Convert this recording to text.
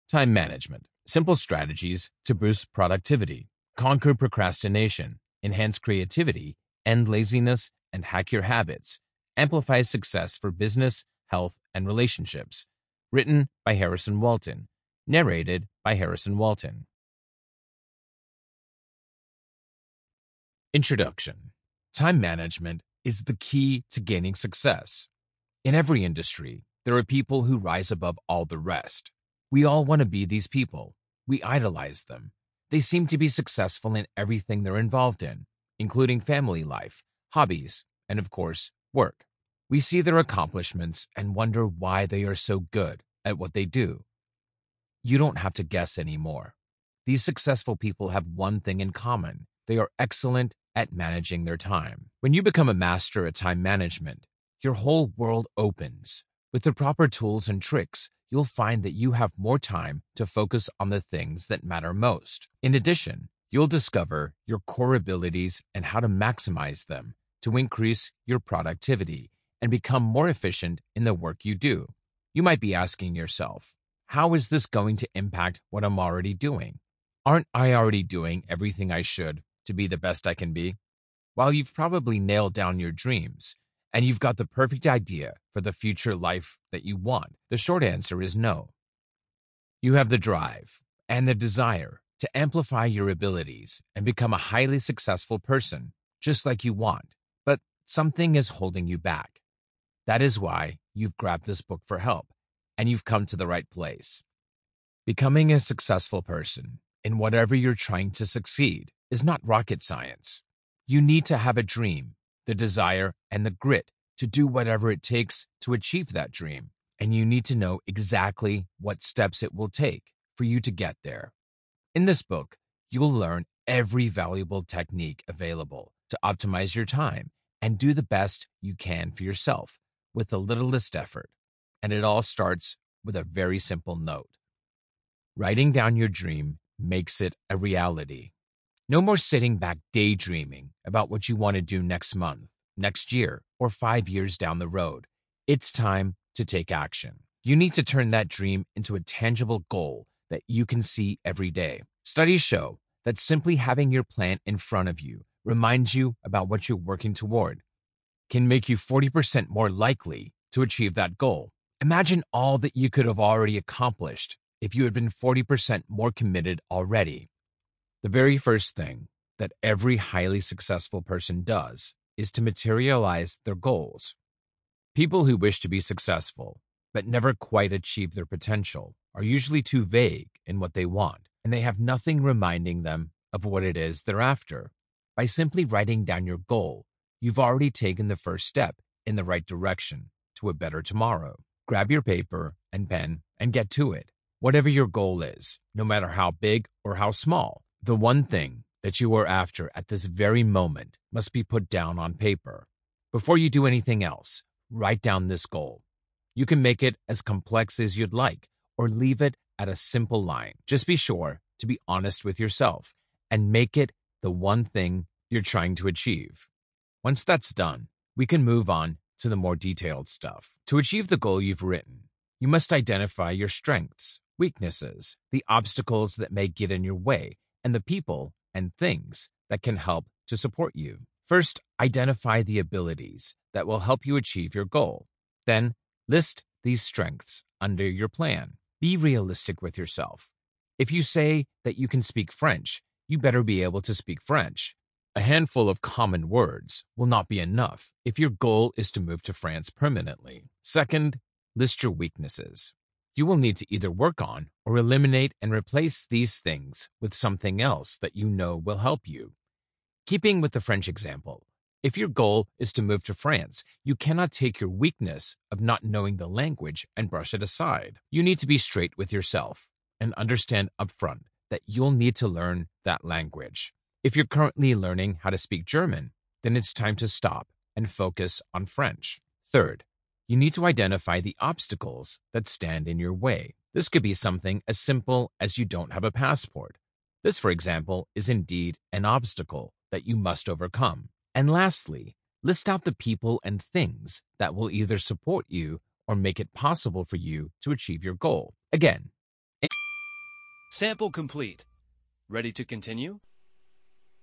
Time management. Simple strategies to boost productivity, conquer procrastination, enhance creativity, end laziness, and hack your habits. Amplify success for business, health, and relationships. Written by Harrison Walton. Narrated by Harrison Walton. Introduction. Time management is the key to gaining success. In every industry, there are people who rise above all the rest. We all want to be these people. We idolize them. They seem to be successful in everything they're involved in, including family life, hobbies, and of course, work. We see their accomplishments and wonder why they are so good at what they do. You don't have to guess anymore. These successful people have one thing in common. They are excellent at managing their time. When you become a master at time management, your whole world opens. With the proper tools and tricks, you'll find that you have more time to focus on the things that matter most. In addition, you'll discover your core abilities and how to maximize them to increase your productivity and become more efficient in the work you do. You might be asking yourself, how is this going to impact what I'm already doing? Aren't I already doing everything I should to be the best I can be? While you've probably nailed down your dreams, and you've got the perfect idea for the future life that you want, the short answer is no. You have the drive and the desire to amplify your abilities and become a highly successful person, just like you want, but something is holding you back. That is why you've grabbed this book for help, and you've come to the right place. Becoming a successful person in whatever you're trying to succeed is not rocket science. You need to have a dream, the desire, and the grit to do whatever it takes to achieve that dream. And you need to know exactly what steps it will take for you to get there. In this book, you'll learn every valuable technique available to optimize your time and do the best you can for yourself with the littlest effort. And it all starts with a very simple note. Writing down your dream makes it a reality. No more sitting back daydreaming about what you want to do next month, next year, or 5 years down the road. It's time to take action. You need to turn that dream into a tangible goal that you can see every day. Studies show that simply having your plan in front of you reminds you about what you're working toward can make you 40% more likely to achieve that goal. Imagine all that you could have already accomplished if you had been 40% more committed already. The very first thing that every highly successful person does is to materialize their goals. People who wish to be successful but never quite achieve their potential are usually too vague in what they want, and they have nothing reminding them of what it is they're after. By simply writing down your goal, you've already taken the first step in the right direction to a better tomorrow. Grab your paper and pen and get to it. Whatever your goal is, no matter how big or how small, the one thing that you are after at this very moment must be put down on paper. Before you do anything else, write down this goal. You can make it as complex as you'd like or leave it at a simple line. Just be sure to be honest with yourself and make it the one thing you're trying to achieve. Once that's done, we can move on to the more detailed stuff. To achieve the goal you've written, you must identify your strengths, weaknesses, the obstacles that may get in your way, and the people and things that can help to support you. First, identify the abilities that will help you achieve your goal. Then, list these strengths under your plan. Be realistic with yourself. If you say that you can speak French, you better be able to speak French. A handful of common words will not be enough if your goal is to move to France permanently. Second, list your weaknesses. You will need to either work on or eliminate and replace these things with something else that you know will help you. Keeping with the French example, if your goal is to move to France, you cannot take your weakness of not knowing the language and brush it aside. You need to be straight with yourself and understand upfront that you'll need to learn that language. If you're currently learning how to speak German, then it's time to stop and focus on French. Third, you need to identify the obstacles that stand in your way. This could be something as simple as you don't have a passport. This, for example, is indeed an obstacle that you must overcome. And lastly, list out the people and things that will either support you or make it possible for you to achieve your goal. Again, Sample complete. Ready to continue?